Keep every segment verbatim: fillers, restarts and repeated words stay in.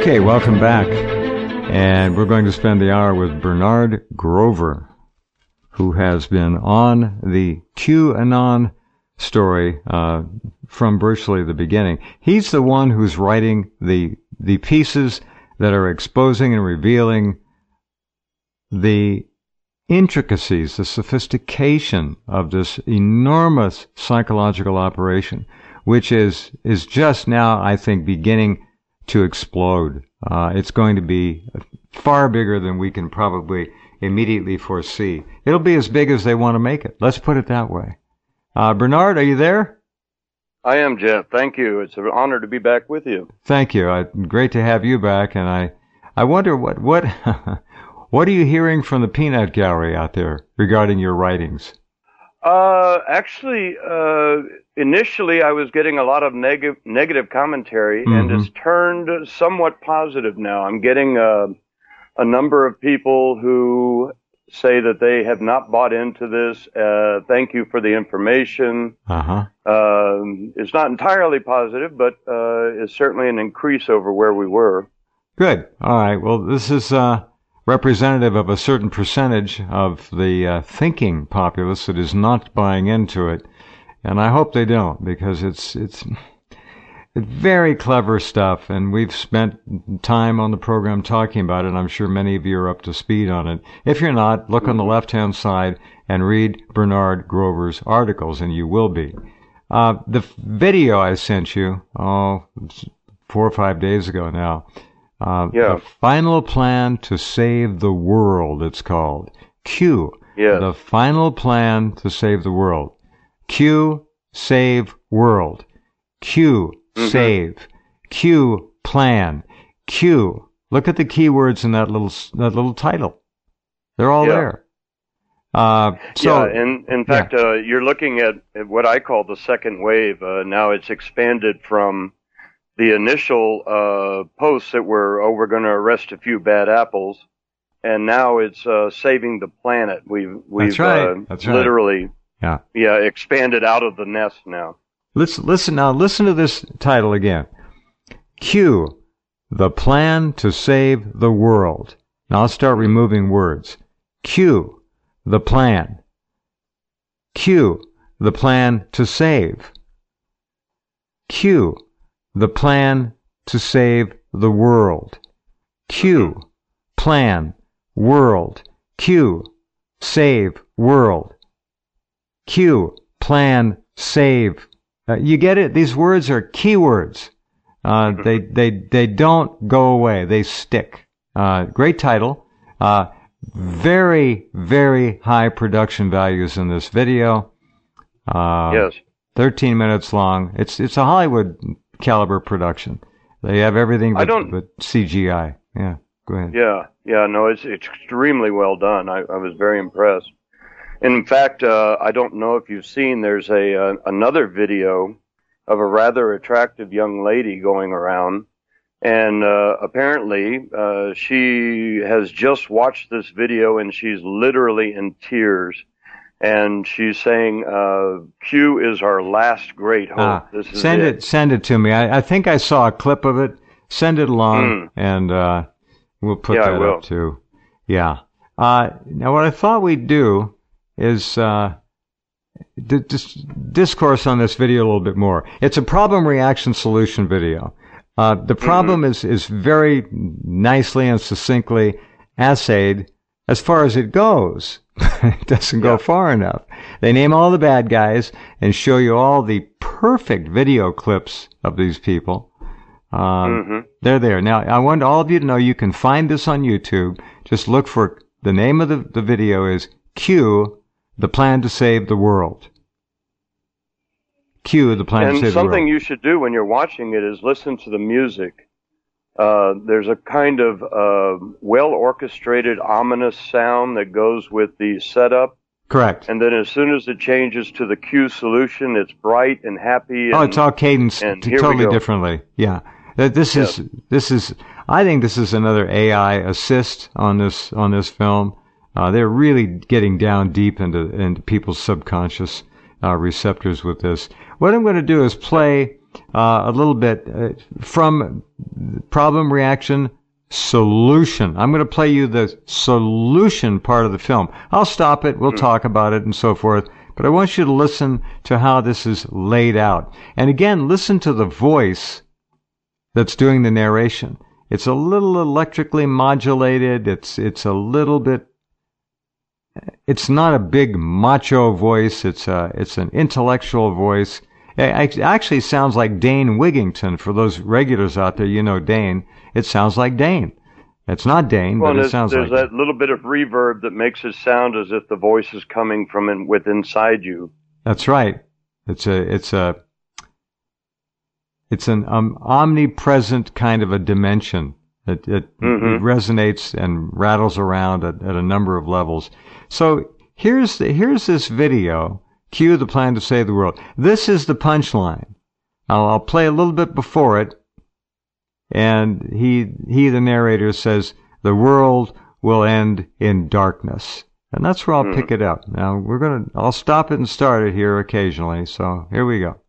Okay, welcome back. And we're going to spend the hour with Bernard Grover, who has been on the QAnon story uh, from virtually the beginning. He's the one who's writing the the pieces that are exposing and revealing the intricacies, the sophistication of this enormous psychological operation, which is is just now, I think, beginning to explode. Uh, it's going to be far bigger than we can probably immediately foresee. It'll be as big as they want to make it. Let's put it that way. Uh, Bernard, are you there? I am, Jeff. Thank you. It's an honor to be back with you. Thank you. Uh, great to have you back. And I, I wonder what what what are you hearing from the peanut gallery out there regarding your writings? Uh, actually, uh, initially I was getting a lot of neg- negative commentary, mm-hmm. and it's turned somewhat positive now. I'm getting uh, a number of people who say that they have not bought into this. Uh, thank you for the information. Uh-huh. Um, it's not entirely positive, but uh, it's certainly an increase over where we were. Good. All right. Well, this is uh, representative of a certain percentage of the uh, thinking populace that is not buying into it, and I hope they don't, because it's it's very clever stuff, and we've spent time on the program talking about it. I'm sure many of you are up to speed on it. If you're not, look on the left-hand side and read Bernard Grover's articles, and you will be. Uh, the video I sent you, oh, four or five days ago now, uh, yeah. The Final Plan to Save the World, it's called. Q. Yeah. The Final Plan to Save the World. Q, save world. Q, mm-hmm. save. Q, plan. Q. Look at the keywords in that little that little title. They're all yeah. there. Uh, so, yeah, and in fact, yeah. uh, you're looking at, at what I call the second wave. Uh, now it's expanded from the initial uh, posts that were, oh, we're going to arrest a few bad apples, and now it's uh, saving the planet. We've we've That's right. Uh, That's right. literally yeah. yeah expanded out of the nest now. Listen, listen now. Listen to this title again. Q, the plan to save the world. Now I'll start removing words. Q, the plan. Q, the plan to save. Q, the plan to save the world. Q, plan, world. Q, save, world. Q, plan, save. Uh, you get it? These words are keywords. Uh, they, they, they don't go away. They stick. Uh, great title. Uh, very, very high production values in this video. Uh, yes. thirteen minutes long. It's, it's a Hollywood caliber production. They have everything but, but C G I. Yeah. Go ahead. Yeah. Yeah. No, it's, it's extremely well done. I, I was very impressed. In fact, uh, I don't know if you've seen, there's a uh, another video of a rather attractive young lady going around, and uh, apparently uh, she has just watched this video and she's literally in tears, and she's saying, uh, Q is our last great hope. Ah, this is send it. it. Send it to me. I, I think I saw a clip of it. Send it along, mm. and uh, we'll put yeah, that up too. Yeah. Uh, now, what I thought we'd do is uh, d- dis- discourse on this video a little bit more. It's a problem reaction solution video. Uh, the problem mm-hmm. is, is very nicely and succinctly assayed as far as it goes. It doesn't go yeah. far enough. They name all the bad guys and show you all the perfect video clips of these people. Um, mm-hmm. They're there. Now, I want all of you to know you can find this on YouTube. Just look for, the name of the, the video is Q, the plan to save the world. Q, the plan and to save the world. And something you should do when you're watching it is listen to the music. Uh, there's a kind of uh, well-orchestrated, ominous sound that goes with the setup. Correct. And then as soon as it changes to the Q solution, it's bright and happy. And, oh, it's all cadenced t- totally differently. Yeah. This is, yes. this is, I think this is another A I assist on this, on this film. Uh, they're really getting down deep into, into people's subconscious, uh, receptors with this. What I'm going to do is play uh, a little bit uh, from problem, reaction, solution. I'm going to play you the solution part of the film. I'll stop it. We'll mm. talk about it and so forth. But I want you to listen to how this is laid out. And again, listen to the voice that's doing the narration. It's a little electrically modulated. It's it's a little bit. It's not a big macho voice. It's a it's an intellectual voice. It actually sounds like Dane Wigington. For those regulars out there, you know Dane. It sounds like Dane. It's not Dane, well, but it sounds there's like. There's that little bit of reverb that makes it sound as if the voice is coming from in, with inside you. That's right. It's a it's a it's an um, omnipresent kind of a dimension. It, it, mm-hmm. it resonates and rattles around at, at a number of levels. So here's the, here's this video. Cue the plan to save the world. This is the punchline. I'll, I'll play a little bit before it. And he, he, the narrator, says, the world will end in darkness. And that's where I'll mm. pick it up. Now, we're going to, I'll stop it and start it here occasionally. So here we go.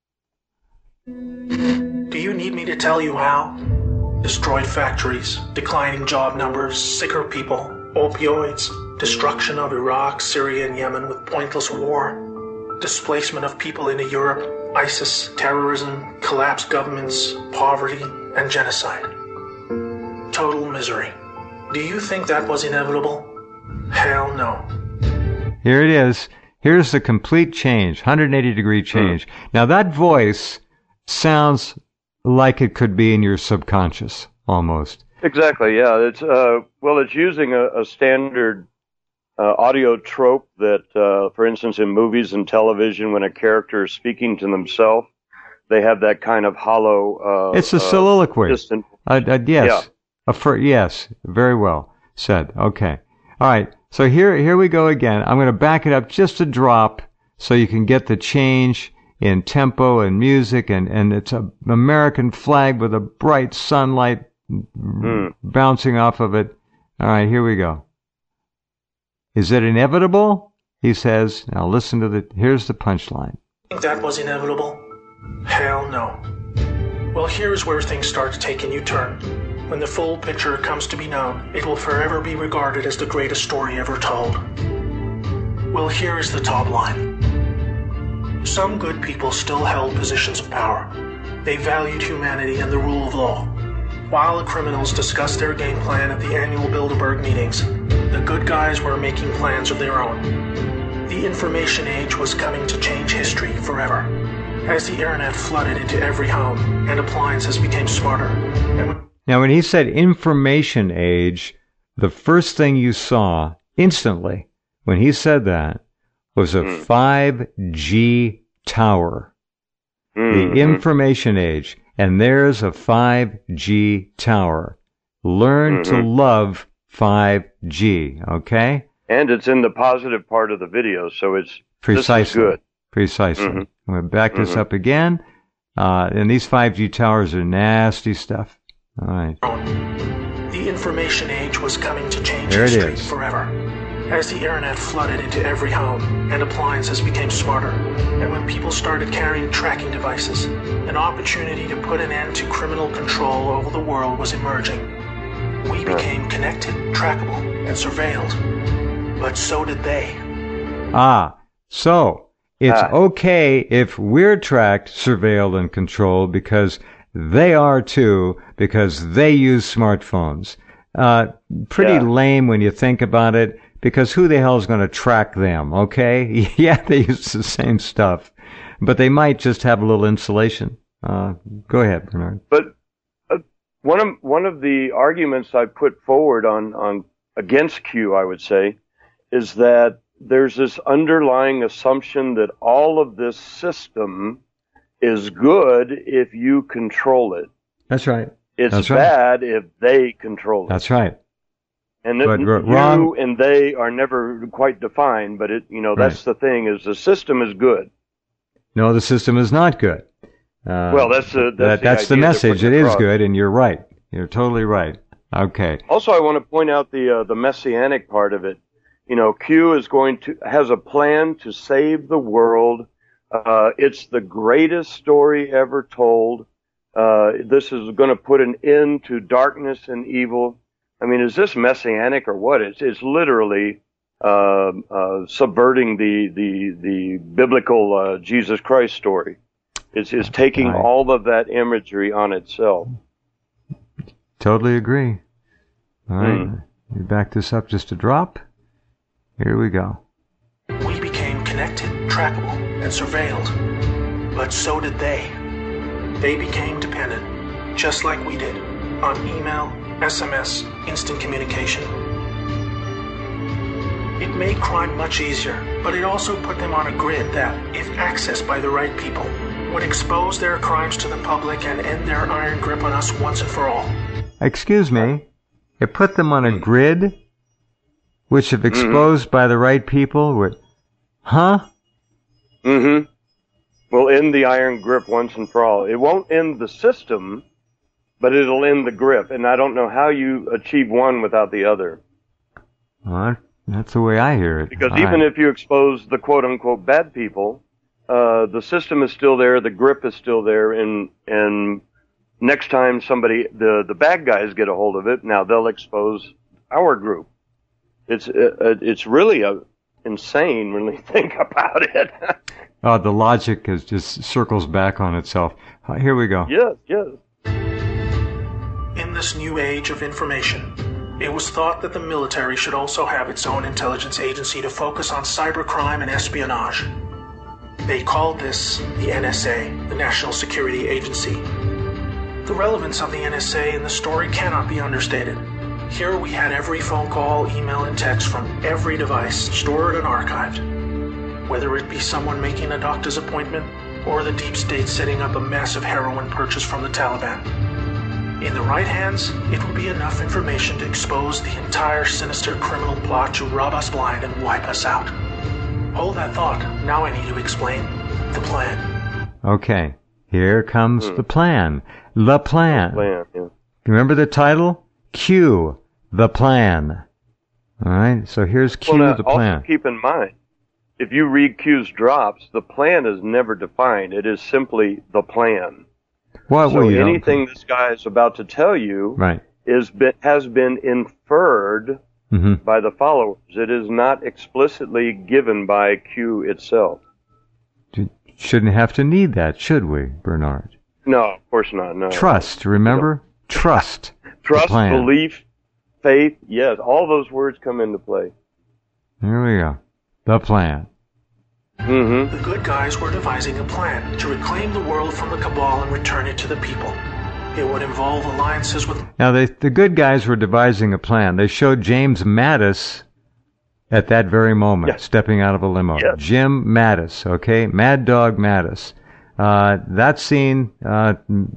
Do you need me to tell you how? Destroyed factories, declining job numbers, sicker people, opioids, destruction of Iraq, Syria, and Yemen with pointless war, displacement of people into Europe, ISIS, terrorism, collapsed governments, poverty, and genocide. Total misery. Do you think that was inevitable? Hell no. Here it is. Here's the complete change, one hundred eighty degree change. Mm. Now that voice sounds like it could be in your subconscious, almost. Exactly, yeah. It's uh, well, it's using a, a standard uh, audio trope that, uh, for instance, in movies and television, when a character is speaking to themselves, they have that kind of hollow. Uh, it's a soliloquy. Uh, distant. Uh, uh, yes. Yeah. A fir- yes. Very well said. Okay. All right. So here, here we go again. I'm going to back it up just a drop so you can get the change in tempo and music, and, and it's an American flag with a bright sunlight mm. bouncing off of it. All right, here we go. Is it inevitable? He says. Now listen to the, here's the punchline. Think that was inevitable? Hell no. Well, here's where things start to take a new turn. When the full picture comes to be known, it will forever be regarded as the greatest story ever told. Well, here is the top line. Some good people still held positions of power. They valued humanity and the rule of law. While the criminals discussed their game plan at the annual Bilderberg meetings, the good guys were making plans of their own. The information age was coming to change history forever. As the internet flooded into every home and appliances became smarter. And when now, when he said information age, the first thing you saw instantly when he said that was a mm. five G tower. Mm-hmm. The information age. And there's a five G tower. Learn mm-hmm. to love five G, okay? And it's in the positive part of the video, so it's Precisely. This is good. Precisely. Mm-hmm. I'm going to back this mm-hmm. up again. Uh, and these five G towers are nasty stuff. All right. The information age was coming to change there history it is. forever. As the internet flooded into every home and appliances became smarter, and when people started carrying tracking devices, an opportunity to put an end to criminal control over the world was emerging. We became connected, trackable, and surveilled. But so did they. Ah, so it's ah. okay if we're tracked, surveilled, and controlled because they are too, because they use smartphones. Uh, pretty yeah. lame when you think about it. Because who the hell is going to track them, okay? Yeah, they use the same stuff. But they might just have a little insulation. Uh, go ahead, Bernard. But uh, one of one of the arguments I put forward on, on against Q, I would say, is that there's this underlying assumption that all of this system is good if you control it. That's right. It's That's right. bad if they control it. That's right. And that you wrong. and they are never quite defined, but it, you know, that's right. the thing is the system is good. No, the system is not good. Uh, well, that's the, that's, that, the, that's the message. It across. is good, and you're right. You're totally right. Okay. Also, I want to point out the uh, the messianic part of it. You know, Q is going to has a plan to save the world Uh, it's the greatest story ever told. Uh, this is going to put an end to darkness and evil. I mean, is this messianic or what? It's, it's literally uh, uh, subverting the, the, the biblical uh, Jesus Christ story. It's, it's taking Right. all of that imagery on itself. Totally agree. All right. Mm. You back this up just a drop. Here we go. We became connected, trackable, and surveilled. But so did they. They became dependent, just like we did, on email, S M S, instant communication. It made crime much easier, but it also put them on a grid that, if accessed by the right people, would expose their crimes to the public and end their iron grip on us once and for all. Excuse me. It put them on a grid, which if exposed mm-hmm. by the right people would... Huh? Mm-hmm. Will end the iron grip once and for all. It won't end the system, but it'll end the grip. And I don't know how you achieve one without the other. Well, that's the way I hear it. Because all even right. if you expose the quote-unquote bad people, uh, the system is still there, the grip is still there, and and next time somebody, the, the bad guys get a hold of it, now they'll expose our group. It's uh, it's really a, insane when we think about it. Oh, the logic is just circles back on itself. Uh, here we go. Yes, yes. In this new age of information, it was thought that the military should also have its own intelligence agency to focus on cybercrime and espionage. They called this the N S A, the National Security Agency. The relevance of the N S A in the story cannot be understated. Here we had every phone call, email, and text from every device stored and archived. Whether it be someone making a doctor's appointment or the deep state setting up a massive heroin purchase from the Taliban. In the right hands, it would be enough information to expose the entire sinister criminal plot to rob us blind and wipe us out. Hold that thought. Now I need to explain the plan. Okay, here comes hmm. the plan. The plan. The plan, yeah. Remember the title? Q, the plan. All right, so here's Q, well, now, the plan. Also keep in mind, if you read Q's drops, the plan is never defined. It is simply the plan. What so will you anything this guy is about to tell you right. is been, has been inferred mm-hmm. by the followers. It is not explicitly given by Q itself. Shouldn't have to need that, should we, Bernard? No, of course not. No. Trust, remember? No. Trust. Trust, belief, faith, yes, all those words come into play. Here we go. The plan. Mm-hmm. The good guys were devising a plan to reclaim the world from the cabal and return it to the people. It would involve alliances with... Now, they, the good guys were devising a plan. They showed James Mattis at that very moment, yes. stepping out of a limo. Yes. Jim Mattis, okay? Mad Dog Mattis. Uh, that scene uh,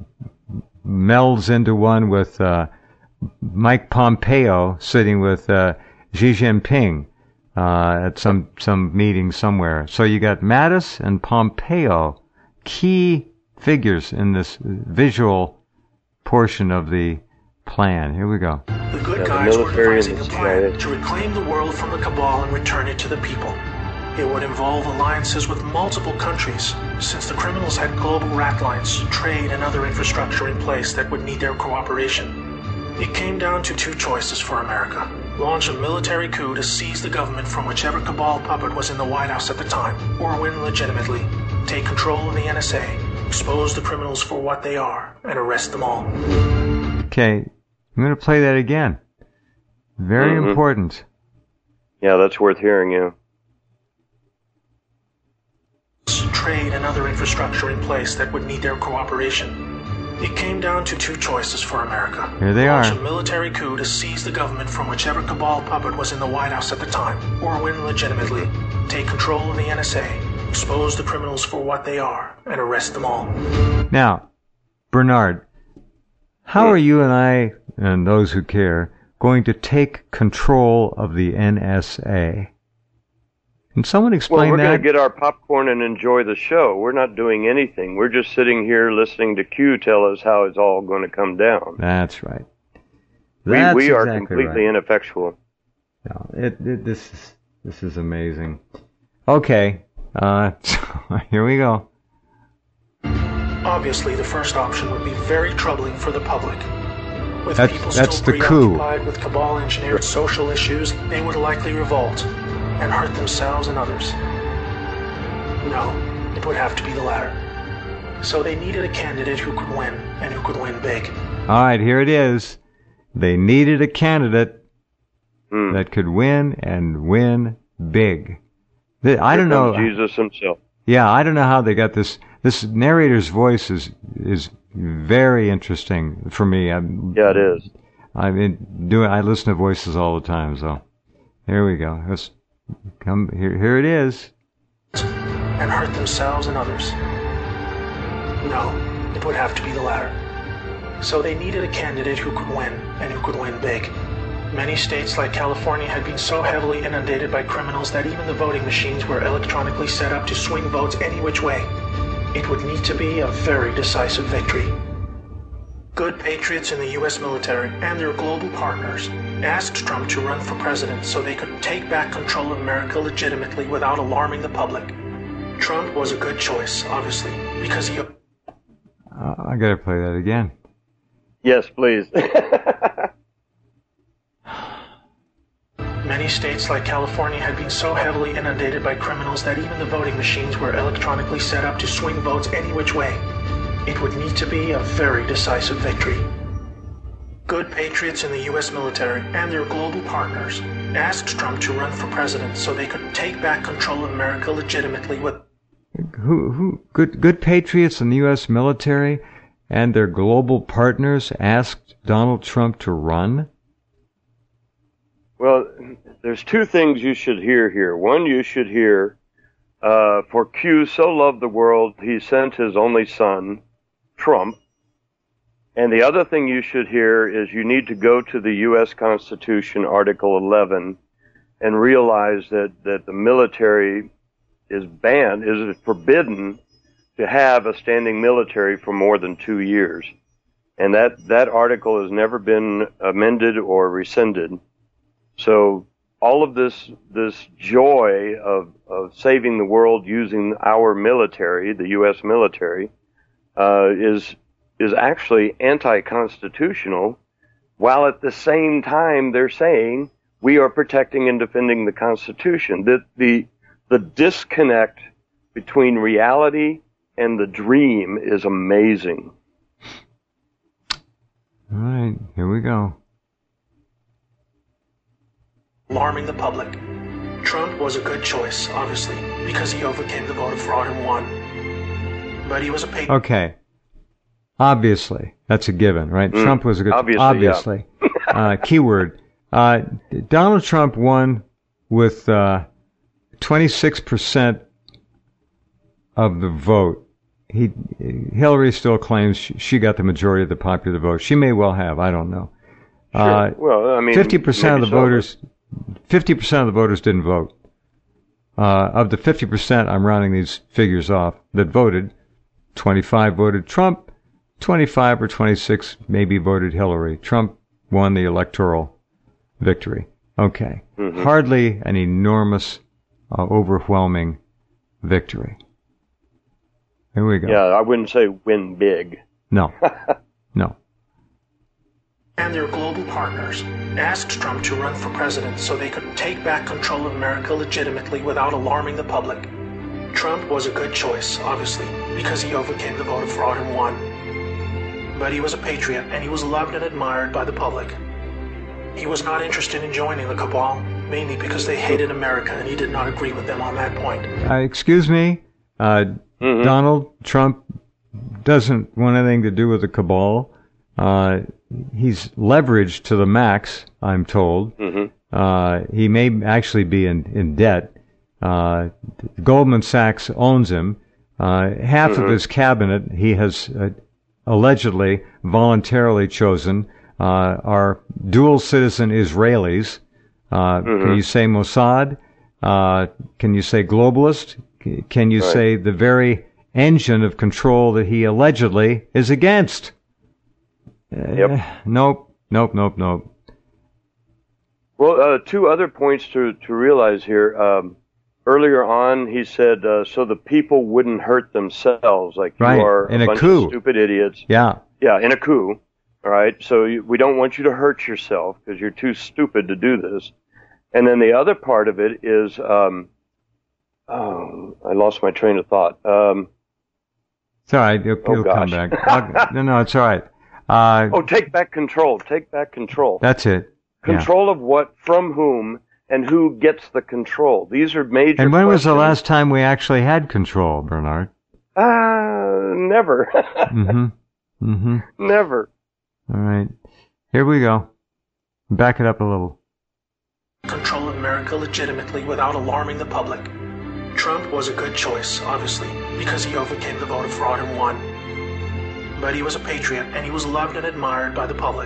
melds into one with uh, Mike Pompeo sitting with uh, Xi Jinping uh, at some, some meeting somewhere. So you got Mattis and Pompeo, key figures in this visual portion of the plan. Here we go. The good yeah, guys the were devising a plan to reclaim the world from the cabal and return it to the people. It would involve alliances with multiple countries, since the criminals had global rat lines, trade, and other infrastructure in place that would need their cooperation. It came down to two choices for America. Launch a military coup to seize the government from whichever cabal puppet was in the White House at the time, or win legitimately, take control of the N S A, expose the criminals for what they are, and arrest them all. Okay, I'm going to play that again. Very mm-hmm. important. Yeah, that's worth hearing, yeah. Trade and other infrastructure in place that would need their cooperation. It came down to two choices for America. Here they Launch are. a military coup to seize the government from whichever cabal puppet was in the White House at the time, or win legitimately, take control of the N S A, expose the criminals for what they are, and arrest them all. Now, Bernard, how are you and I, and those who care, going to take control of the N S A? Can someone explain that? Well, we're going to get our popcorn and enjoy the show. We're not doing anything. We're just sitting here listening to Q tell us how it's all going to come down. That's right. That's we we are exactly completely right. ineffectual. No, it, it, this is this is amazing. Okay, Uh, so here we go. Obviously, the first option would be very troubling for the public. With That's- people that's still the coup. preoccupied with cabal-engineered social issues, they would likely revolt and hurt themselves and others. No, it would have to be the latter. So they needed a candidate who could win, and who could win big. All right, here it is. They needed a candidate Hmm. that could win and win big. The- I Here don't know. comes Jesus himself. Yeah, I don't know how they got this. This narrator's voice is is very interesting for me. I'm, Yeah, it is. I've been doing. I listen to voices all the time. So here we go. Let's come here. Here it is. And hurt themselves and others. No, it would have to be the latter. So they needed a candidate who could win, and who could win big. Many states like California had been so heavily inundated by criminals that even the voting machines were electronically set up to swing votes any which way. It would need to be a very decisive victory. Good patriots in the U S military and their global partners asked Trump to run for president so they could take back control of America legitimately without alarming the public. Trump was a good choice, obviously, because he... Uh, I gotta play that again. Yes, please. Many states like California had been so heavily inundated by criminals that even the voting machines were electronically set up to swing votes any which way. It would need to be a very decisive victory. Good patriots in the U S military and their global partners asked Trump to run for president so they could take back control of America legitimately with... Who who good good patriots in the U S military and their global partners asked Donald Trump to run? Well, there's two things you should hear here. One, you should hear, uh, for Q so loved the world, he sent his only son, Trump. And the other thing you should hear is you need to go to the U S Constitution, Article eleven, and realize that, that the military is banned, is forbidden to have a standing military for more than two years. And that, that article has never been amended or rescinded. So all of this this joy of, of saving the world using our military, the U S military, uh, is is actually anti-constitutional, while at the same time they're saying we are protecting and defending the Constitution. That the the disconnect between reality and the dream is amazing. All right, here we go. alarming the public. Trump was a good choice, obviously, because he overcame the voter fraud and won. But he was a patriot. Okay. Obviously. That's a given, right? Mm, Trump was a good obviously. Obviously. Yeah. uh, keyword. Uh, Donald Trump won with uh, twenty-six percent of the vote. He Hillary still claims she got the majority of the popular vote. She may well have. I don't know. Sure. Uh, well, I mean, fifty percent of the maybe so, voters, fifty percent of the voters didn't vote. Uh, of the fifty percent, I'm rounding these figures off, that voted, twenty-five voted Trump, twenty-five or twenty-six maybe voted Hillary. Trump won the electoral victory. Okay. Mm-hmm. Hardly an enormous, uh, overwhelming victory. Here we go. Yeah, I wouldn't say win big. No. No. And their global partners asked Trump to run for president so they could take back control of America legitimately without alarming the public. Trump was a good choice, obviously, because he overcame the voter fraud and won. But he was a patriot, and he was loved and admired by the public. He was not interested in joining the cabal, mainly because they hated America, and he did not agree with them on that point. Uh, excuse me, uh, Mm-hmm. Donald Trump doesn't want anything to do with the cabal. Uh, he's leveraged to the max, I'm told. Mm-hmm. Uh, he may actually be in, in debt. Uh, Goldman Sachs owns him. Uh, half Mm-hmm. of his cabinet he has uh, allegedly voluntarily chosen uh, are dual citizen Israelis. Uh, Mm-hmm. Can you say Mossad? Uh, can you say globalist? Can you Right. say the very engine of control that he allegedly is against? Yep. Uh, nope, nope, nope, nope. Well, uh, two other points to, to realize here. Um, earlier on, he said, uh, so the people wouldn't hurt themselves, like right. you are in a, a bunch coup. of stupid idiots. Yeah. Yeah, in a coup. All right, so you, we don't want you to hurt yourself because you're too stupid to do this. And then the other part of it is, um, oh, I lost my train of thought. Um, it's all right. It'll, oh, it'll come gosh. back. I'll, no, no, it's all right. Uh, oh, take back control. Take back control. That's it. Control yeah. of what, from whom, and who gets the control. These are major And when questions. was the last time we actually had control, Bernard? Ah, uh, never. mm-hmm. Mm-hmm. Never. All right. Here we go. Back it up a little. Control America legitimately without alarming the public. Trump was a good choice, obviously, because he overcame the voter fraud and won. But he was a patriot, and he was loved and admired by the public.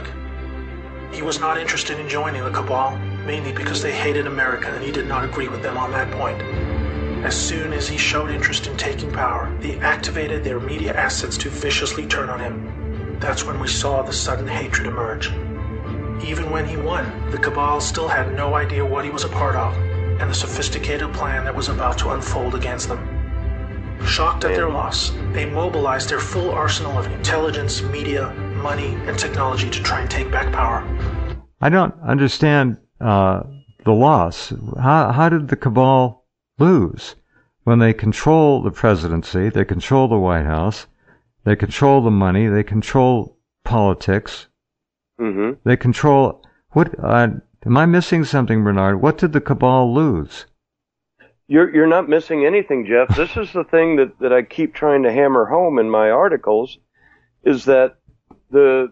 He was not interested in joining the cabal, mainly because they hated America, and he did not agree with them on that point. As soon as he showed interest in taking power, they activated their media assets to viciously turn on him. That's when we saw the sudden hatred emerge. Even when he won, the cabal still had no idea what he was a part of, and the sophisticated plan that was about to unfold against them. Shocked at their loss, they mobilized their full arsenal of intelligence, media, money, and technology to try and take back power. I don't understand uh, the loss. How, how did the cabal lose? When they control the presidency, they control the White House, they control the money, they control politics, mm-hmm. they control... What? Uh, am I missing something, Bernard? What did the cabal lose? You're you're not missing anything, Jeff. This is the thing that, that I keep trying to hammer home in my articles, is that the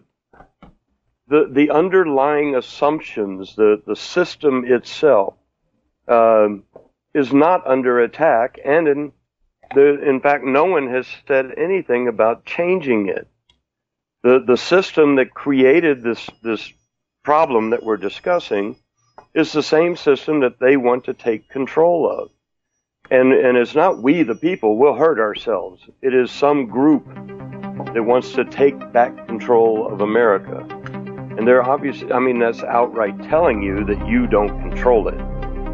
the the underlying assumptions, the, the system itself, um, is not under attack, and in the in fact, no one has said anything about changing it. The the system that created this this problem that we're discussing is the same system that they want to take control of. And and it's not we, the people, will hurt ourselves. It is some group that wants to take back control of America. And they're obviously, I mean, that's outright telling you that you don't control it.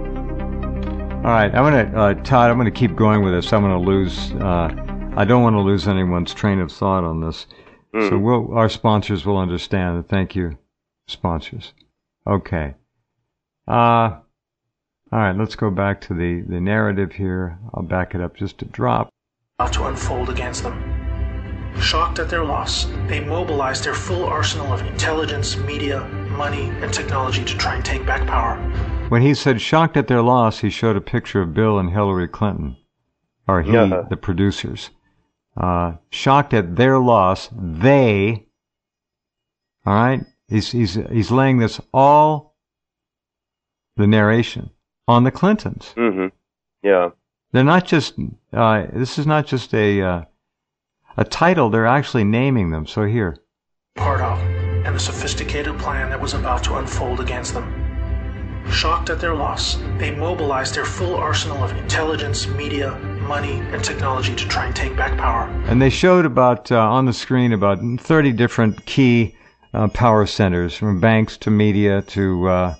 All right, I'm going to, uh, Todd, I'm going to keep going with this. I'm going to lose, uh, I don't want to lose anyone's train of thought on this. Mm. So we'll, our sponsors will understand. Thank you, sponsors. Okay. Uh, all right, let's go back to the, the narrative here. I'll back it up just a drop. To unfold against them. Shocked at their loss, they mobilized their full arsenal of intelligence, media, money, and technology to try and take back power. When he said shocked at their loss, he showed a picture of Bill and Hillary Clinton, or he, yeah. the producers. Uh, shocked at their loss, they, all right, he's, he's, he's laying this all, the narration, on the Clintons. Mm-hmm. Yeah. They're not just, uh, this is not just a, uh, a title, they're actually naming them. So here. Part of, and the sophisticated plan that was about to unfold against them. Shocked at their loss, they mobilized their full arsenal of intelligence, media, money, and technology to try and take back power. And they showed about, uh, on the screen, about thirty different key uh, power centers, from banks to media to uh,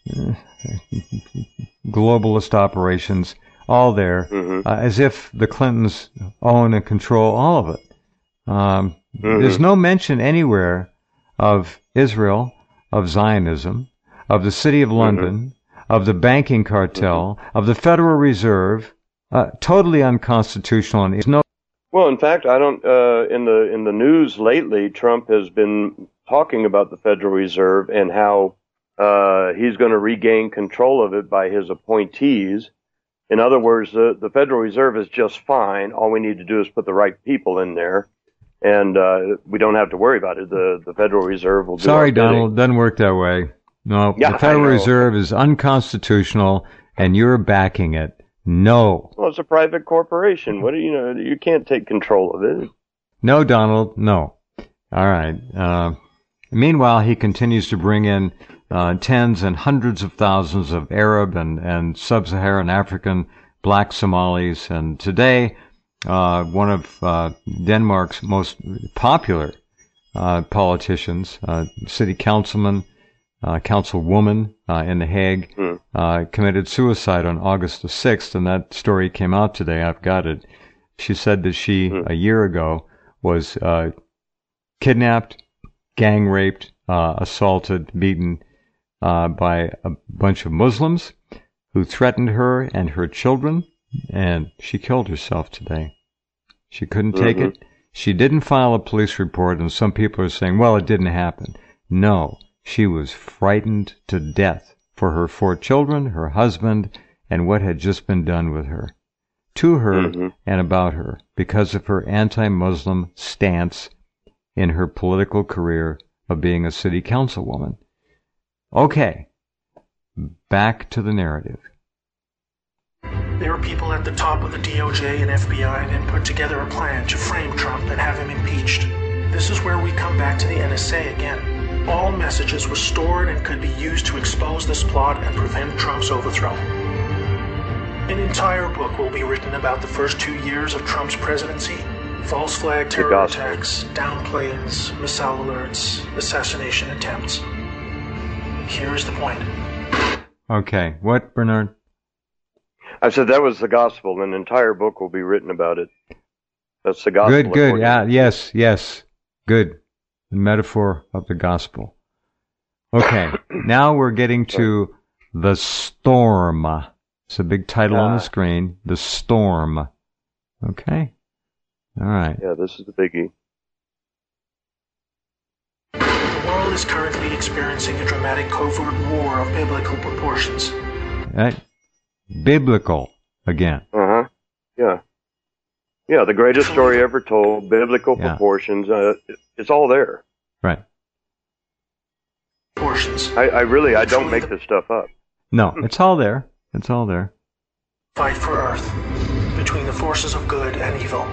globalist operations, all there, mm-hmm. uh, as if the Clintons own and control all of it. Um, mm-hmm. There's no mention anywhere of Israel, of Zionism, of the City of London, mm-hmm. of the banking cartel, mm-hmm. of the Federal Reserve. Uh, totally unconstitutional, and there's no. Well, in fact, I don't. Uh, in the in the news lately, Trump has been talking about the Federal Reserve and how uh, he's going to regain control of it by his appointees. In other words, the, the Federal Reserve is just fine. All we need to do is put the right people in there, and uh, we don't have to worry about it. The the Federal Reserve will do Sorry, our bidding. Donald, doesn't work that way. No, yeah, the Federal Reserve is unconstitutional, and you're backing it. No. Well, it's a private corporation. What do you know? You can't take control of it. No, Donald, no. All right. Uh, meanwhile, he continues to bring in uh, tens and hundreds of thousands of Arab and, and sub-Saharan African black Somalis. And today, uh, one of uh, Denmark's most popular uh, politicians, uh, city councilman, uh, councilwoman uh, in The Hague, mm. uh, committed suicide on August the sixth, and that story came out today. I've got it. She said that she, mm. a year ago, was uh, kidnapped, gang raped, uh, assaulted, beaten uh, by a bunch of Muslims who threatened her and her children, and she killed herself today. She couldn't take mm-hmm. it. She didn't file a police report, and some people are saying, well, it didn't happen. No, she was frightened to death for her four children, her husband, and what had just been done with her, to her mm-hmm. and about her, because of her anti-Muslim stance in her political career of being a city councilwoman. Okay, back to the narrative. There are people at the top of the D O J and F B I that put together a plan to frame Trump and have him impeached. This is where we come back to the N S A again. All messages were stored and could be used to expose this plot and prevent Trump's overthrow. An entire book will be written about the first two years of Trump's presidency. False flag terror attacks, downplays, missile alerts, assassination attempts. Here is the point. Okay, what, Bernard? I said that was the gospel. An entire book will be written about it. That's the gospel. Good, good. Yeah, yes, yes. Good. The metaphor of the gospel. Okay, now we're getting to The Storm. It's a big title uh, on the screen. The Storm. Okay. All right. Yeah, this is the biggie. The world is currently experiencing a dramatic covert war of biblical proportions. Right. Biblical again. Uh-huh. Yeah. Yeah, the greatest story ever told, biblical yeah. proportions. Uh, it's all there. Right. Proportions. I, I really, I don't make this stuff up. No, it's all there. It's all there. Fight for Earth, between the forces of good and evil.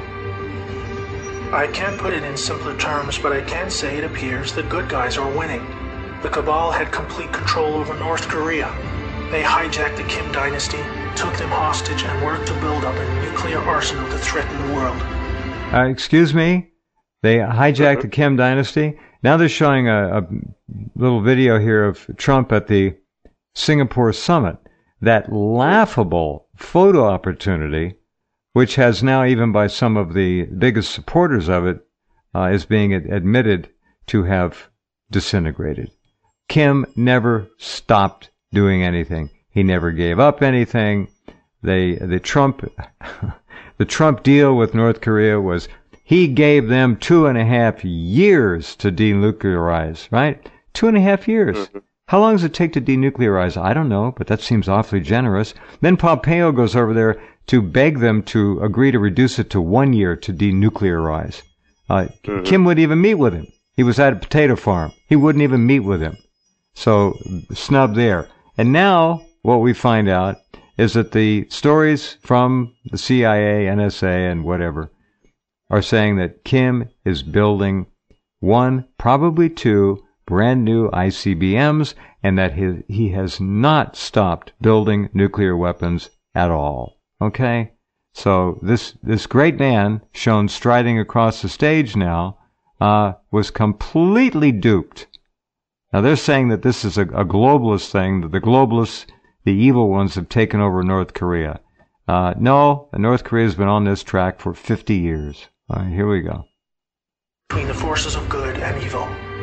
I can't put it in simpler terms, but I can say it appears the good guys are winning. The Cabal had complete control over North Korea. They hijacked the Kim dynasty, took them hostage, and worked to build up a nuclear arsenal to threaten the world. Uh, excuse me? They hijacked the Kim dynasty? Now they're showing a, a little video here of Trump at the Singapore summit. That laughable photo opportunity, which has now, even by some of the biggest supporters of it, uh, is being ad- admitted to have disintegrated. Kim never stopped doing anything. He never gave up anything. They, the Trump, the Trump deal with North Korea was he gave them two and a half years to denuclearize, right? Two and a half years. Mm-hmm. How long does it take to denuclearize? I don't know, but that seems awfully generous. Then Pompeo goes over there to beg them to agree to reduce it to one year to denuclearize. Uh, mm-hmm. Kim wouldn't even meet with him. He was at a potato farm. He wouldn't even meet with him. So, snub there. And now, what we find out is that the stories from the C I A, N S A, and whatever are saying that Kim is building one, probably two, brand new I C B Ms, and that he, he has not stopped building nuclear weapons at all. Okay? So this, this great man, shown striding across the stage now, uh, was completely duped. Now they're saying that this is a, a globalist thing, that the globalists, the evil ones, have taken over North Korea. Uh, no, North Korea has been on this track for fifty years. All right, here we go. Between the forces of good and evil.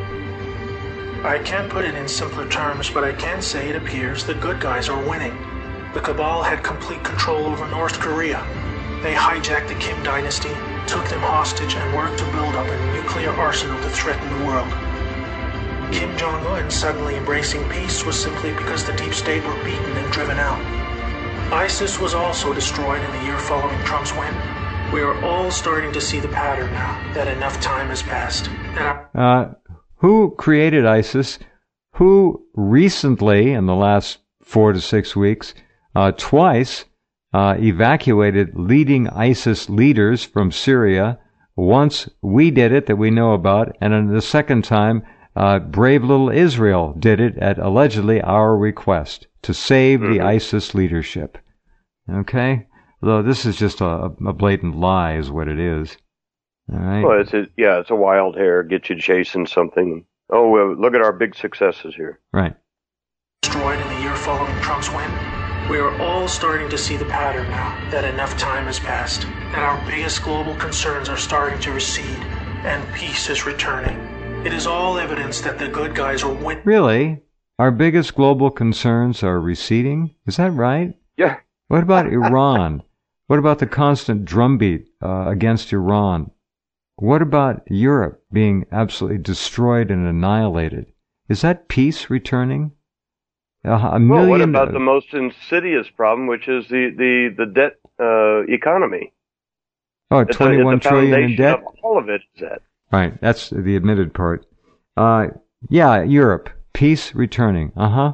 I can't put it in simpler terms, but I can say it appears the good guys are winning. The Cabal had complete control over North Korea. They hijacked the Kim dynasty, took them hostage, and worked to build up a nuclear arsenal to threaten the world. Kim Jong-un suddenly embracing peace was simply because the deep state were beaten and driven out. ISIS was also destroyed in the year following Trump's win. We are all starting to see the pattern now, that enough time has passed. And I- uh, who created ISIS? Who recently, in the last four to six weeks, uh, twice uh, evacuated leading ISIS leaders from Syria? Once we did it, that we know about, and then the second time, Uh, brave little Israel did it at allegedly our request to save mm-hmm. the ISIS leadership. Okay? Though this is just a, a blatant lie is what it is. All right? Well, it's a, yeah, it's a wild hair, get you chasing something. Oh, well, look at our big successes here. Right. Destroyed in the year following Trump's win. We are all starting to see the pattern now, that enough time has passed, that our biggest global concerns are starting to recede, and peace is returning. It is all evidence that the good guys are winning. Really? Our biggest global concerns are receding? Is that right? Yeah. What about Iran? What about the constant drumbeat uh, against Iran? What about Europe being absolutely destroyed and annihilated? Is that peace returning? Uh, a million, well, what about the most insidious problem, which is the, the, the debt uh, economy? Oh, it's twenty-one a, it's trillion in debt? Of all of it is that. Right, that's the admitted part. Uh, yeah, Europe, peace returning. Uh-huh.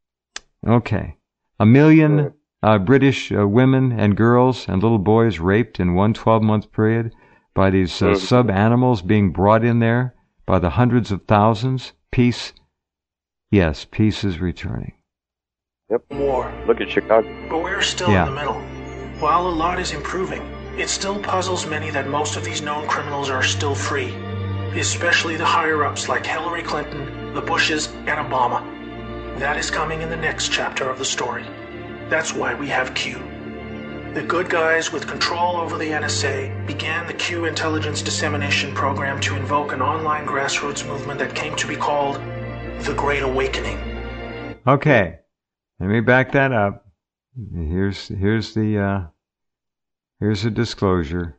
Okay. A million uh, British uh, women and girls and little boys raped in one twelve-month period by these uh, mm-hmm. sub-animals being brought in there by the hundreds of thousands. Peace. Yes, peace is returning. Yep. War. Look at Chicago. But we're still yeah. in the middle. While a lot is improving, it still puzzles many that most of these known criminals are still free, especially the higher-ups like Hillary Clinton, the Bushes, and Obama. That is coming in the next chapter of the story. That's why we have Q. The good guys with control over the N S A began the Q intelligence dissemination program to invoke an online grassroots movement that came to be called the Great Awakening. Okay, let me back that up. Here's here's the uh, here's a disclosure.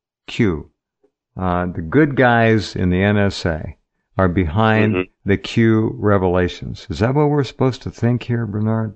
Q. Uh, the good guys in the N S A are behind mm-hmm. the Q revelations. Is that what we're supposed to think here, Bernard?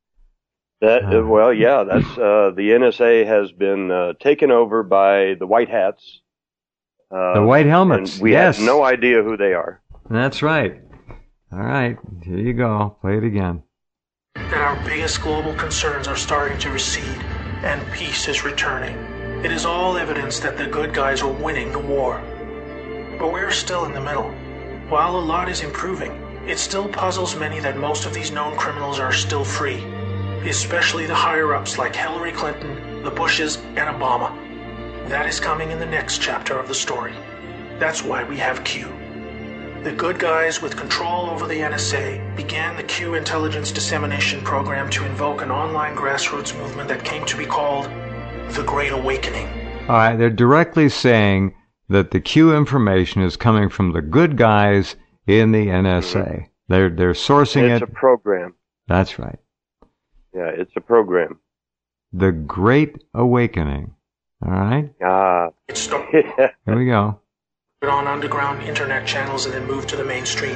That uh, well, yeah. That's uh, the N S A has been uh, taken over by the white hats. Uh, the white helmets. And we yes. have no idea who they are. That's right. All right, here you go. Play it again. That our biggest global concerns are starting to recede, and peace is returning. It is all evidence that the good guys are winning the war. But we're still in the middle. While a lot is improving, it still puzzles many that most of these known criminals are still free, especially the higher-ups like Hillary Clinton, the Bushes, and Obama. That is coming in the next chapter of the story. That's why we have Q. The good guys with control over the N S A began the Q intelligence dissemination program to invoke an online grassroots movement that came to be called the Great Awakening. All right, they're directly saying that the Q information is coming from the good guys in the N S A. Mm-hmm. They're they're sourcing it's it. It's a program. That's right. Yeah, it's a program. The Great Awakening. All right? Ah. It's started Here we go. on underground internet channels and then moved to the mainstream.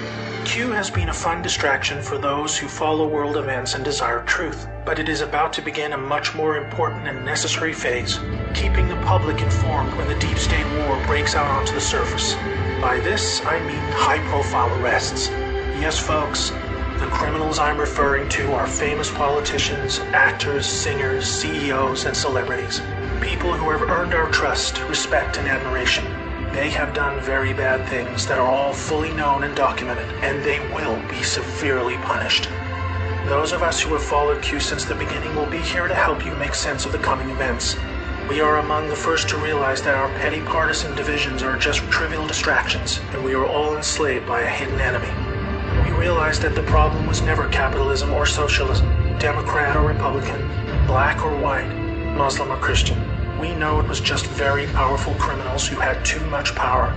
Q has been a fun distraction for those who follow world events and desire truth, but it is about to begin a much more important and necessary phase, keeping the public informed when the deep state war breaks out onto the surface. By this, I mean high-profile arrests. Yes, folks, the criminals I'm referring to are famous politicians, actors, singers, C E Os, and celebrities. People who have earned our trust, respect, and admiration. They have done very bad things that are all fully known and documented, and they will be severely punished. Those of us who have followed Q since the beginning will be here to help you make sense of the coming events. We are among the first to realize that our petty partisan divisions are just trivial distractions, and we are all enslaved by a hidden enemy. We realize that the problem was never capitalism or socialism, Democrat or Republican, black or white, Muslim or Christian. We know it was just very powerful criminals who had too much power.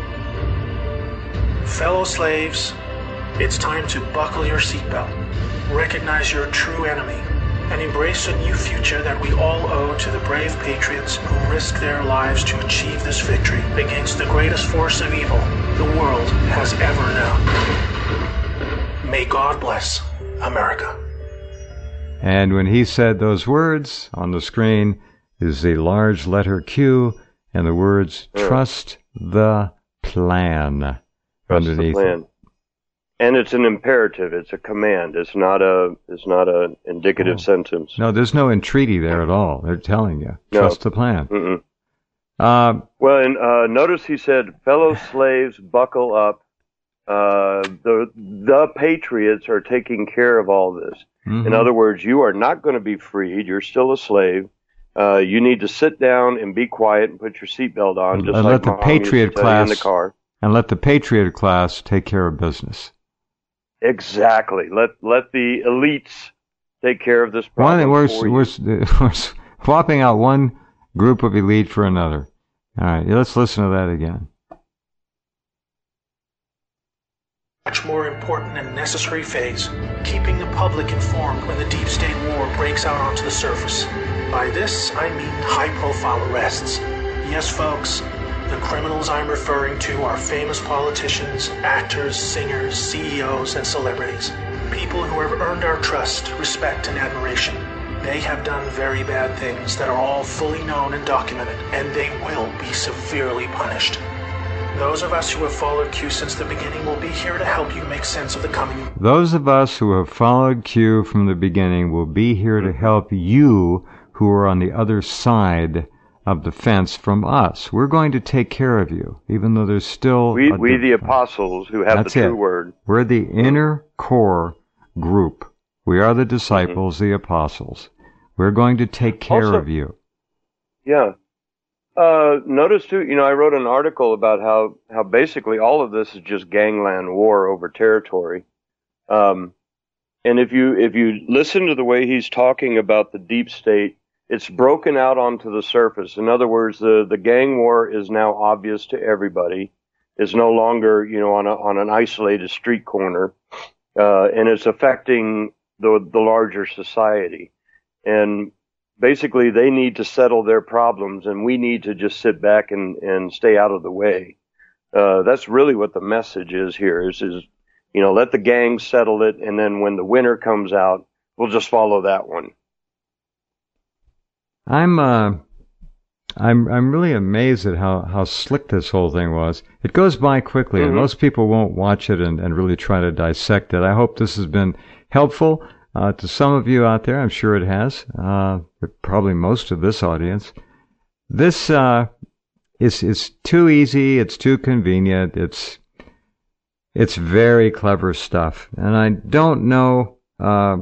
Fellow slaves, it's time to buckle your seatbelt, recognize your true enemy, and embrace a new future that we all owe to the brave patriots who risked their lives to achieve this victory against the greatest force of evil the world has ever known. May God bless America. And when he said those words, on the screen is the large letter Q and the words, trust the plan, trust underneath the plan. It. And it's an imperative. It's a command. It's not a. It's not an indicative oh. sentence. No, there's no entreaty there at all. They're telling you, trust no. the plan. Mm-mm. Uh, well, and uh, notice he said, "Fellow slaves, buckle up. Uh, the the patriots are taking care of all this." Mm-hmm. In other words, you are not going to be freed. You're still a slave. Uh, you need to sit down and be quiet and put your seatbelt on, just and like let the Mom Patriot used to tell class you in the car. and let the patriot class take care of business. Exactly. Let let the elites take care of this problem. One, we're, for we're, you. we're swapping out one group of elite for another. All right, let's listen to that again. Much more important and necessary phase, keeping the public informed when the deep state war breaks out onto the surface. By this, I mean high-profile arrests. Yes, folks, the criminals I'm referring to are famous politicians, actors, singers, C E Os, and celebrities. People who have earned our trust, respect, and admiration. They have done very bad things that are all fully known and documented, and they will be severely punished. Those of us who have followed Q since the beginning will be here to help you make sense of the coming. Those of us who have followed Q from the beginning will be here to help you who are on the other side of the fence from us. We're going to take care of you, even though there's still... We, a we the difference. apostles who have That's the true it. word. We're the inner core group. We are the disciples, mm-hmm. the apostles. We're going to take care also, of you. Yeah. Uh, notice too, you know, I wrote an article about how, how basically all of this is just gangland war over territory. Um, and if you, if you listen to the way he's talking about the deep state, it's broken out onto the surface. In other words, the, the gang war is now obvious to everybody. It's no longer, you know, on a, on an isolated street corner. Uh, and it's affecting the, the larger society. And basically, they need to settle their problems, and we need to just sit back and, and stay out of the way. Uh, that's really what the message is here, is, is, you know, let the gang settle it, and then when the winner comes out, we'll just follow that one. I'm, uh, I'm, I'm really amazed at how, how slick this whole thing was. It goes by quickly, mm-hmm. and most people won't watch it and, and really try to dissect it. I hope this has been helpful. Uh, to some of you out there, I'm sure it has, uh, probably most of this audience. This, uh, is, is too easy, it's too convenient, it's, it's very clever stuff. And I don't know, uh,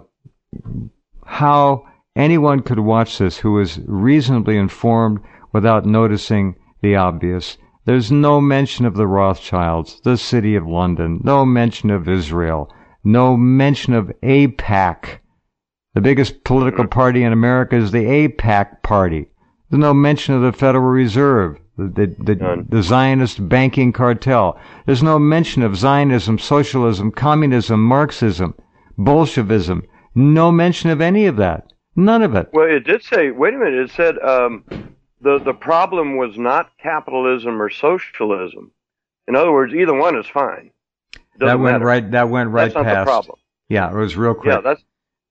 how anyone could watch this who is reasonably informed without noticing the obvious. There's no mention of the Rothschilds, the City of London, no mention of Israel. No mention of AIPAC. The biggest political party in America is the AIPAC party. There's no mention of the Federal Reserve, the, the, the, the Zionist banking cartel. There's no mention of Zionism, socialism, communism, Marxism, Bolshevism. No mention of any of that. None of it. Well, it did say, wait a minute, it said um, the, the problem was not capitalism or socialism. In other words, either one is fine. That went matter. right. That went right that's not past. The problem. Yeah, it was real quick. Yeah, that's.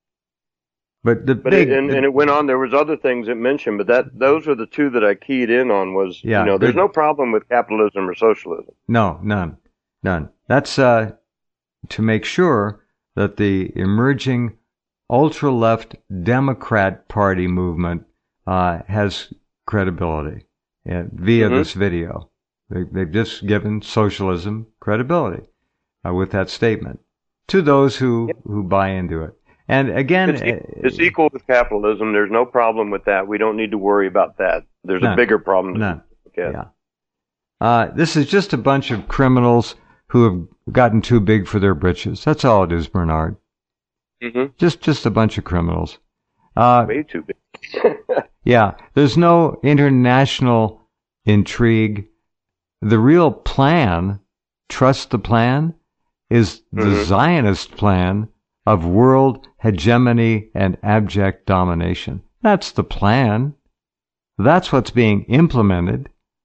But the but big it, and, the, and it went on. There was other things it mentioned, but that those are the two that I keyed in on. Was yeah, you know, there's the, no problem with capitalism or socialism. No, none, none. That's uh, to make sure that the emerging ultra-left Democrat Party movement uh, has credibility uh, via mm-hmm. this video. They, they've just given socialism credibility. Uh, with that statement, to those who, yep. who buy into it. And again... It's, e- it's equal with capitalism. There's no problem with that. We don't need to worry about that. There's none, a bigger problem. None. Yeah. Uh, this is just a bunch of criminals who have gotten too big for their britches. That's all it is, Bernard. Mm-hmm. Just, just a bunch of criminals. Uh, Way too big. yeah. There's no international intrigue. The real plan, trust the plan, is the mm-hmm. Zionist plan of world hegemony and abject domination. That's the plan. That's what's being implemented.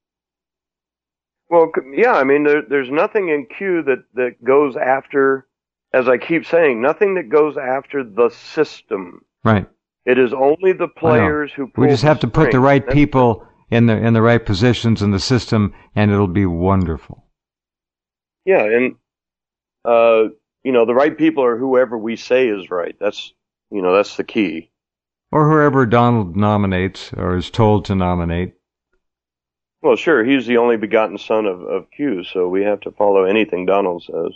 Well, yeah, I mean, there, there's nothing in Q that, that goes after, as I keep saying, nothing that goes after the system. Right. It is only the players who pull We just have to put the right That's people in the in the right positions in the system, and it'll be wonderful. Yeah, and uh, you know, the right people are whoever we say is right. That's you know, that's the key. Or whoever Donald nominates or is told to nominate. Well, sure, he's the only begotten son of, of Q, so we have to follow anything Donald says.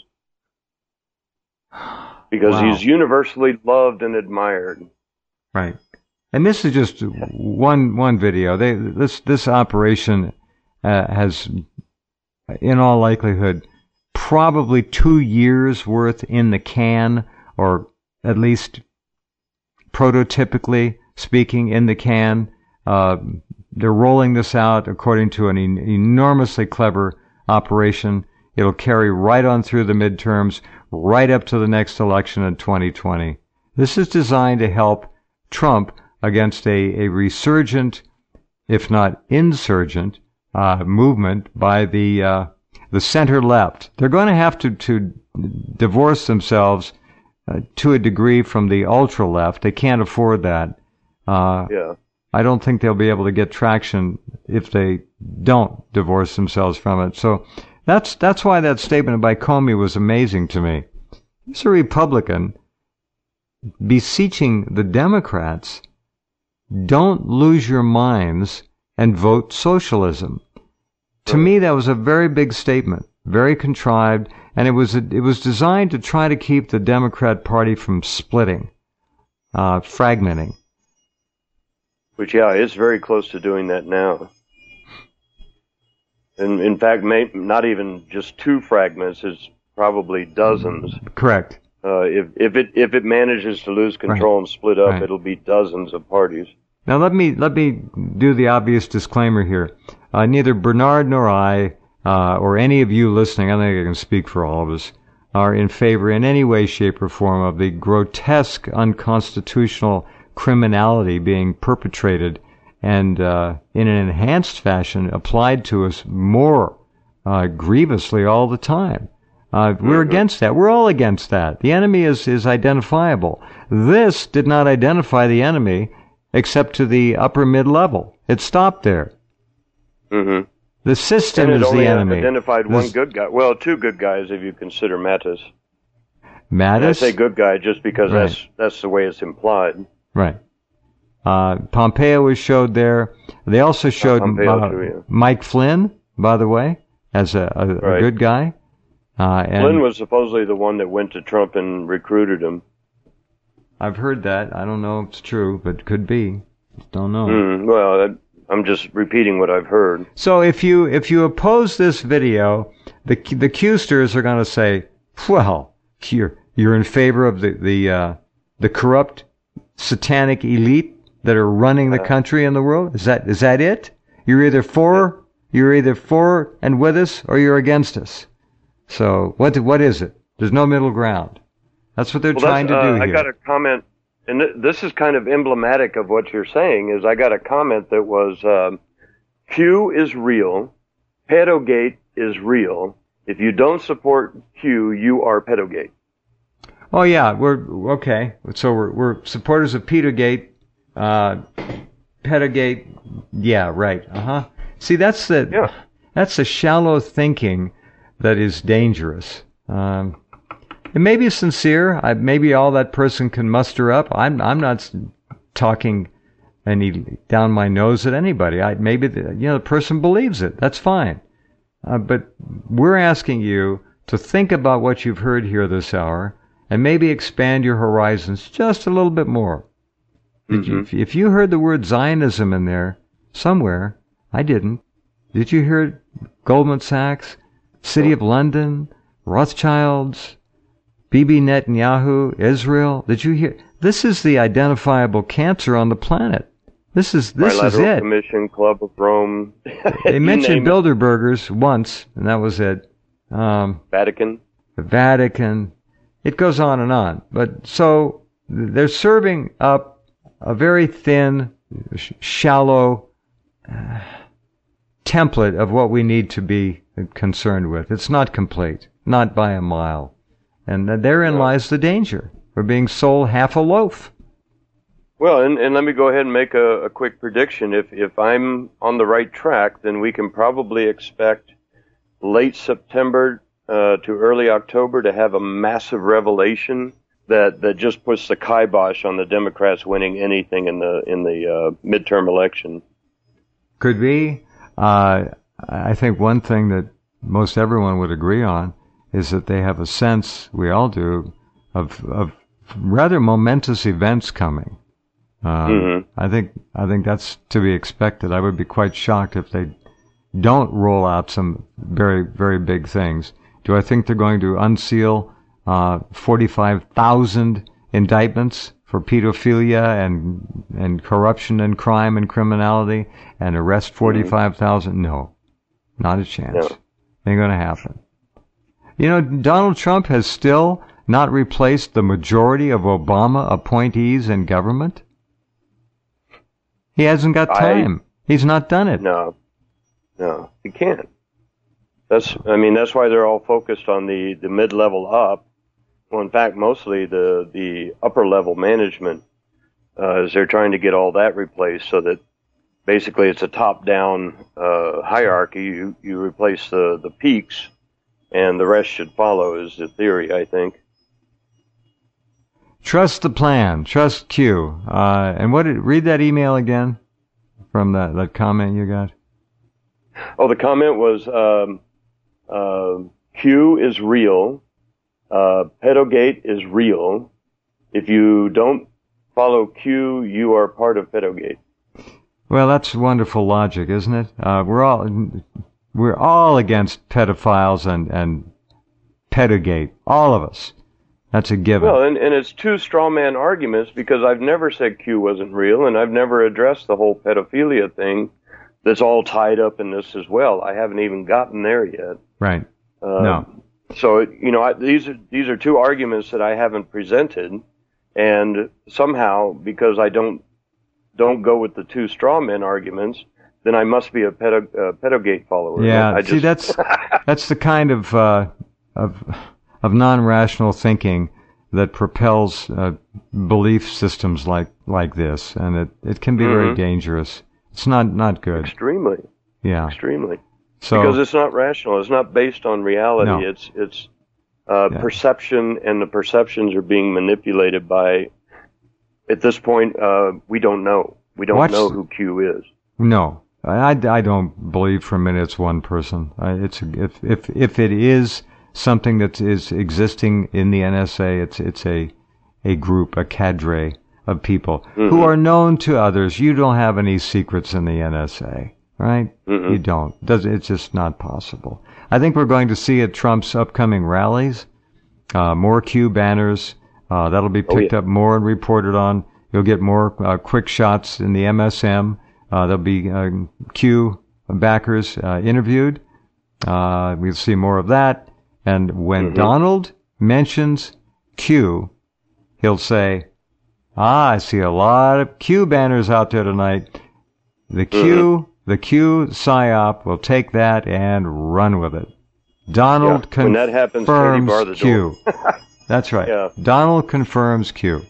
Because wow. he's universally loved and admired. Right. And this is just one one video. They this this operation uh, has in all likelihood, probably two years worth in the can, or at least prototypically speaking in the can. Uh, they're rolling this out according to an en- enormously clever operation. It'll carry right on through the midterms, right up to the next election in twenty twenty. This is designed to help Trump against a, a resurgent, if not insurgent, uh, movement by the uh, the center left. They're going to have to, to divorce themselves uh, to a degree from the ultra left. They can't afford that. Uh, yeah. I don't think they'll be able to get traction if they don't divorce themselves from it. So that's that's why that statement by Comey was amazing to me. He's a Republican beseeching the Democrats, don't lose your minds and vote socialism. To me, that was a very big statement, very contrived, and it was it was designed to try to keep the Democrat Party from splitting, uh, fragmenting. Which, yeah, it's very close to doing that now. And in fact, may, not even just two fragments, it's probably dozens. Correct. Uh, if if it if it manages to lose control right. and split up, right. it'll be dozens of parties. Now let me let me do the obvious disclaimer here. Uh, neither Bernard nor I, uh, or any of you listening, I think I can speak for all of us, are in favor in any way, shape, or form of the grotesque, unconstitutional criminality being perpetrated and uh, in an enhanced fashion applied to us more uh, grievously all the time. Uh, we're against that. We're all against that. The enemy is, is identifiable. This did not identify the enemy except to the upper mid-level. It stopped there. Mm-hmm. The system and is the enemy. And it only identified this, one good guy. Well, two good guys if you consider Mattis. Mattis? I say good guy just because right. that's that's the way it's implied. Right. Uh, Pompeo was showed there. They also showed Pompeo uh, too, yeah. Mike Flynn, by the way, as a, a, right. a good guy. Uh, and Flynn was supposedly the one that went to Trump and recruited him. I've heard that. I don't know if it's true, but it could be. Don't know. Mm, well, I'm just repeating what I've heard. So if you if you oppose this video, the the Q-sters are going to say, "Well, you're you're in favor of the the uh, the corrupt, satanic elite that are running the country and the world. Is that is that it? You're either for you're either for and with us, or you're against us. So what what is it? There's no middle ground. That's what they're well, trying to uh, do here. I got a comment, and th- this is kind of emblematic of what you're saying. Is I got a comment that was, um, Q is real, pedogate is real. If you don't support Q, you are pedogate. Oh yeah, we're okay. So we're we're supporters of Petergate, uh, pedogate. Yeah, right. Uh huh. See, that's the yeah. that's the shallow thinking that is dangerous. Um, it may be sincere. I, maybe all that person can muster up. I'm I'm not talking any down my nose at anybody. I maybe the, you know the person believes it. That's fine. Uh, but we're asking you to think about what you've heard here this hour and maybe expand your horizons just a little bit more. Did mm-hmm. you, if, if you heard the word Zionism in there somewhere, I didn't. Did you hear Goldman Sachs, City of London, Rothschilds, Bibi Netanyahu, Israel? Did you hear? This is the identifiable cancer on the planet. This is this is it. Commission, Club of Rome. They mentioned Bilderbergers once, and that was it. Um, Vatican. The Vatican. It goes on and on. But so they're serving up a very thin, sh- shallow uh, template of what we need to be concerned with. It's not complete, not by a mile. And therein lies the danger. We're being sold half a loaf. Well, and, and let me go ahead and make a, a quick prediction. If if I'm on the right track, then we can probably expect late September uh, to early October to have a massive revelation that, that just puts the kibosh on the Democrats winning anything in the in the uh, midterm election. Could be. Uh, I think one thing that most everyone would agree on is that they have a sense, we all do, of of rather momentous events coming. Um, mm-hmm. I think I think that's to be expected. I would be quite shocked if they don't roll out some very, very big things. Do I think they're going to unseal uh, forty-five thousand indictments for pedophilia and and corruption and crime and criminality and arrest forty-five thousand? Mm-hmm. No, not a chance. No. Ain't going to happen. You know, Donald Trump has still not replaced the majority of Obama appointees in government. He hasn't got time. I, He's not done it. No, no, he can't. That's, I mean, that's why they're all focused on the, the mid-level up. Well, in fact, mostly the, the upper-level management, uh, as they're trying to get all that replaced so that basically it's a top-down uh, hierarchy. You, you replace the, the peaks, and the rest should follow, is the theory, I think. Trust the plan. Trust Q. Uh, and what did, read that email again from that, that comment you got. Oh, the comment was, um, uh, Q is real. Uh, Pedogate is real. If you don't follow Q, you are part of Pedogate. Well, that's wonderful logic, isn't it? Uh, we're all, we're all against pedophiles and, and Pedogate. All of us. That's a given. Well, and, and it's two straw man arguments because I've never said Q wasn't real, and I've never addressed the whole pedophilia thing that's all tied up in this as well. I haven't even gotten there yet. Right. Uh, no. So, you know, I, these are these are two arguments that I haven't presented, and somehow, because I don't don't go with the two straw man arguments, then I must be a pedo, uh, pedogate follower. Yeah. I just... See, that's that's the kind of uh, of of non-rational thinking that propels uh, belief systems like like this, and it, it can be mm-hmm. very dangerous. It's not, not good. Extremely. Yeah. Extremely. So, because it's not rational. It's not based on reality. No. It's it's uh, yeah. perception, and the perceptions are being manipulated by. At this point, uh, we don't know. We don't Watch, know who Q is. No, I, I don't believe for a minute it's one person. I, it's if if if it is something that is existing in the N S A, it's it's a a group, a cadre of people mm-hmm. who are known to others. You don't have any secrets in the N S A, right? Mm-hmm. You don't. Does it's just not possible. I think we're going to see at Trump's upcoming rallies uh, more Q banners. Uh, that'll be picked oh, yeah. up more and reported on. You'll get more uh, quick shots in the M S M. Uh, there'll be uh, Q backers uh, interviewed. Uh, we'll see more of that. And when mm-hmm. Donald mentions Q, he'll say, ah, I see a lot of Q banners out there tonight. The Q, mm-hmm. the Q PSYOP will take that and run with it. Donald yeah, confirms when that happens, bar the Q. That's right. Yeah. Donald confirms Q.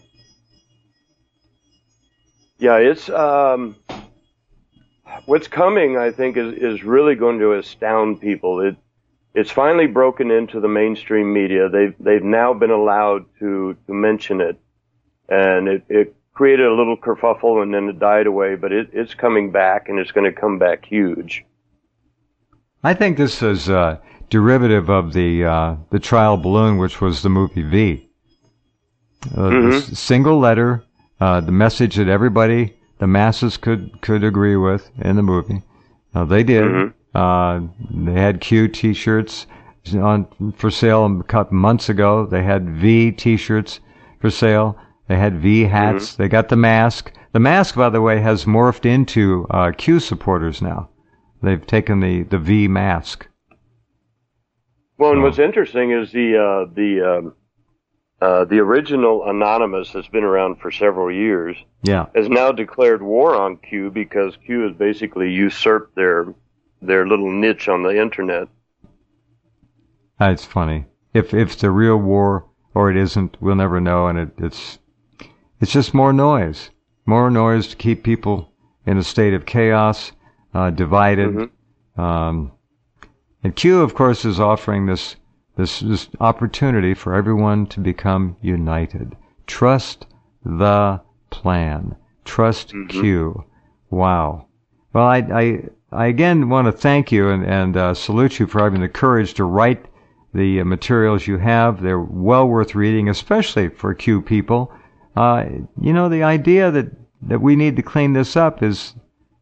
Yeah, it's um, what's coming. I think is is really going to astound people. It it's finally broken into the mainstream media. They've they've now been allowed to to mention it, and it, it created a little kerfuffle, and then it died away. But it, it's coming back, and it's going to come back huge. I think this is uh, derivative of the uh, the trial balloon, which was the movie V. Uh, mm-hmm. Single letter, uh, the message that everybody, the masses, could could agree with in the movie. Uh, they did. Mm-hmm. Uh, they had Q T-shirts on for sale a couple months ago. They had V T-shirts for sale. They had V hats. Mm-hmm. They got the mask. The mask, by the way, has morphed into uh, Q supporters now. They've taken the, the V mask. Well, so. And what's interesting is the uh, the um, uh, the original Anonymous that's been around for several years yeah. has now declared war on Q because Q has basically usurped their their little niche on the internet. That's funny. If if it's a real war or it isn't, we'll never know, and it, it's it's just more noise, more noise to keep people in a state of chaos, uh, divided. Mm-hmm. Um, and Q, of course, is offering this this this opportunity for everyone to become united. Trust the plan. Trust mm-hmm. Q. Wow. Well, I I. I again want to thank you and, and uh, salute you for having the courage to write the uh, materials you have. They're well worth reading, especially for Q people. Uh, you know, the idea that, that we need to clean this up is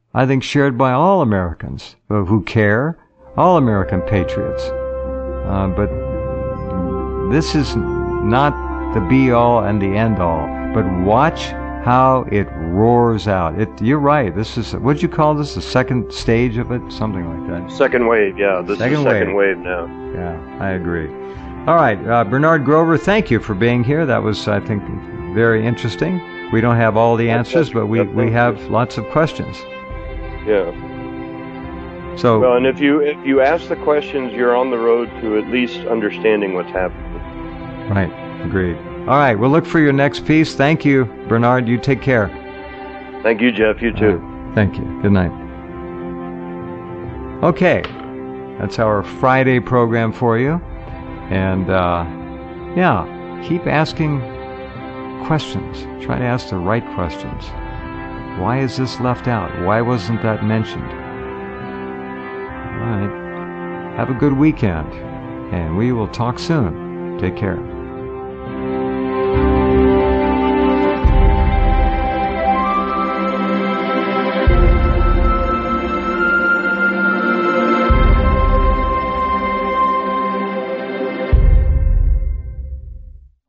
I think, shared by all Americans who care, all American patriots. Uh, but this is not the be-all and the end-all. But watch how it roars out. It, you're right. This is, what'd you call this? The second stage of it? Something like that. Second wave, yeah. This second is second wave. wave now. Yeah, I agree. All right, uh, Bernard Grover, thank you for being here. That was, I think, very interesting. We don't have all the answers, but we, we have lots of questions. Yeah. So, well, and if you if you ask the questions, you're on the road to at least understanding what's happening. Right. Agreed. All right. We'll look for your next piece. Thank you, Bernard. You take care. Thank you, Jeff. You too. Right. Thank you. Good night. Okay. That's our Friday program for you. And, uh, yeah, keep asking questions. Try to ask the right questions. Why is this left out? Why wasn't that mentioned? All right. Have a good weekend, and we will talk soon. Take care.